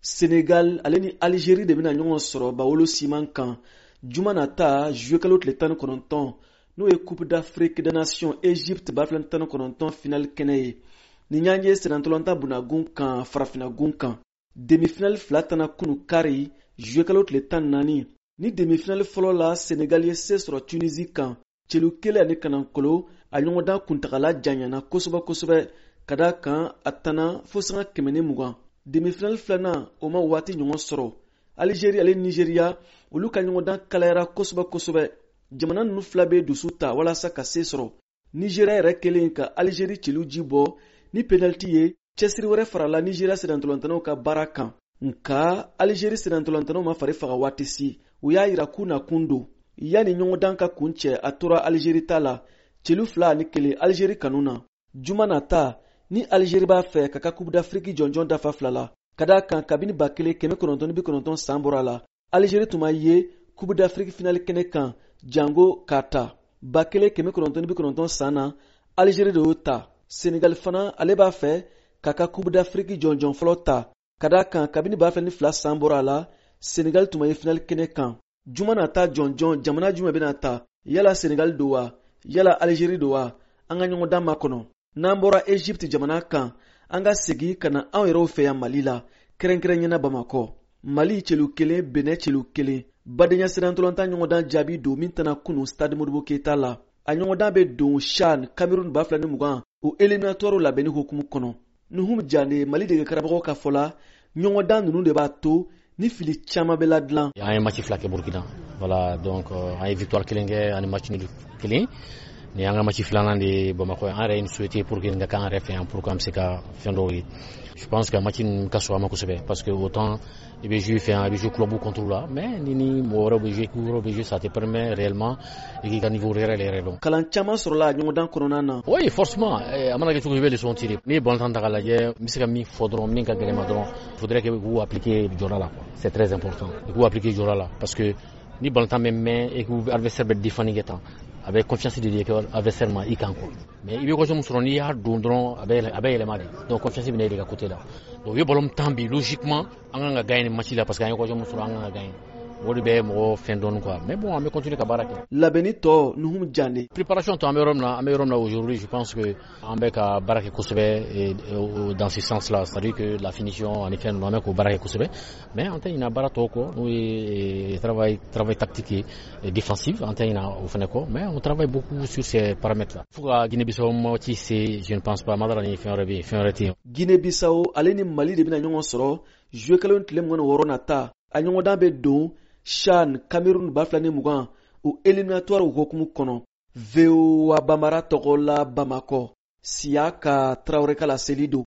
Sénégal ale ni Algérie de bena ɲɔgɔn sɔrɔ bawolo siman kan juma nata juillet kalo tile 19 n'o ye Coupe d'Afrique des Nations Égypte b'a filɛ 19 final kɛnɛ ye ni ɲanje senatɔlɔnta bunagun kan farafinagun kan demi-finale fila tana kunu kari juillet kalo tile 14 ni demi-finale fɔlɔ la Sénégal ye se sɔrɔ Tunisie kan celu kelen ani kanankolo a ɲɔgɔndan kuntagala janyana kosɛbɛ ka da kan a tana fo sanga 120. Demi-finale filanan o ma waati ɲɔgɔn sɔrɔ Algérie ale Nigeria olu ka ɲɔgɔndan kalayara kosɛbɛ. Jamana ninnu fila bɛ dusu ta walasa ka se sɔrɔ. Nigeria yɛrɛ kelen ka Algérie celu ji bɔ ni penalty ye cɛsiri wɛrɛ farala Nigeria senatɔlɔntanaw ka baara kan. Nka Algérie senatɔlɔntanaw ma fari faga waati si u y'a yira k'u nakun don. Yani ɲɔgɔndan ka kun cɛ a tora Algérie ta la celu 2-1 Algérie kanu na. Juma nata ni Algérie b'a fɛ ka ka Coupe d'Afrique jɔnjɔn dafa fila la ka da kan kabini 1990 san bɔra la Algérie tun ma ye Coupe d'Afrique finale kɛnɛ kan jango k'a ta 1990 san na Algérie de y'o ta. Sénégal fana ale b'a fɛ ka ka Coupe d'Afrique jɔnjɔn fɔlɔ ta ka da kan kabini 2002 san bɔra la Sénégal tun ma ye finale kɛnɛ kan. Juma nata jɔnjɔn jamana jumɛn bɛna ta yala Sénégal do wa yala Algérie do wa an ka ɲɔgɔndan ma kɔnɔ. N'an bɔra Égypte jamana kan an ka segi ka na anw yɛrɛw fɛ yan Mali la kɛrɛnkɛrɛnyana Bamakɔ. Mali celu kelen Benin celu kelen badenya senatɔlɔntan ɲɔgɔndan jaabi don min tɛna kunu Stade Modibo Keita la. A ɲɔgɔndan bɛ don CHAN Cameroun 2020 o éliminatoire labɛnni hukumu kɔnɔ. Nuhum Jane Mali dege karamɔgɔ ka fɔ la ɲɔgɔndan ninnu de b'a to ni fili caman bɛ ladilan. An ye match fila kɛ Burkina voilà donc an ye victoire kelen kɛ ani match nul kelen. Ni an ka match filanan de Bamako an yɛrɛ ye souhaité pour que n ka kan yɛrɛ fɛ yan pour que an bɛ se ka fɛn dɔw ye. Je pense que match in ka sɔrɔ a ma kosɛbɛ parce que autant i bɛ jouer fɛ yan i bɛ jouer club contre la mais ni mɔgɔ wɛrɛw bɛ jouer club wɛrɛw bɛ jouer ça te permet réellement i k'i ka niveau yɛrɛ dɔn. Kalan caman sɔrɔla a ɲɔgɔndan kɔnɔna na. Oui forcément a mana kɛ cogo i bɛ leçon tirer. N'i ye balontan ta k'a lajɛ n bɛ se ka min fɔ dɔrɔn min ka gɛlɛn ma dɔrɔn il faudrait que k'u appliquer jɔra la c'est très important i k'u appliquer jɔra la parce que ni balontan bɛ mɛn et que adversaire bɛ défendre kɛ tan a bɛ confiance de dire que adversaire ma i kan quoi mais i bɛ occasion min sɔrɔ n'i y'a don dɔrɔn a bɛ yɛlɛma de donc confiance bɛ na i de ka côté la donc u ye ballon tan bi logiquement an kan ka gagner ni match la parce que an ye occasion min sɔrɔ an kan ka gagner o de bɛ mɔgɔ fɛn dɔɔni quoi mais bon an bɛ continuer ka baara kɛ. Labɛnni tɔ Nuhum Jane. Préparation tɔ an bɛ yɔrɔ min na aujourd'hui je pense que an bɛ ka baara kɛ kosɛbɛ dans ce sens là c'est-à-dire que la finition ani fɛn ninnu an bɛ k'o baara kɛ kosɛbɛ mais an tɛ ɲinɛ baara tɔw kɔ n'o ye travail tactique et défensif an tɛ ɲinɛ o fɛnɛ kɔ mais on travaille beaucoup sur ces paramètres là. Fo ka Guinée-Bissau match se je ne pense pas Madara ni fɛn wɛrɛ bɛ yen fɛn wɛrɛ tɛ yen. Guinée-Bissau ale ni Mali de bɛna ɲɔgɔn sɔrɔ juillet kalo tile 26 nata a ɲɔgɔndan bɛ don CHAN Cameroun 2020 o éliminatoire hukumu kɔnɔ. VOA Bambara tɔgɔ la Bamakɔ Siaka Traoré kala seli don.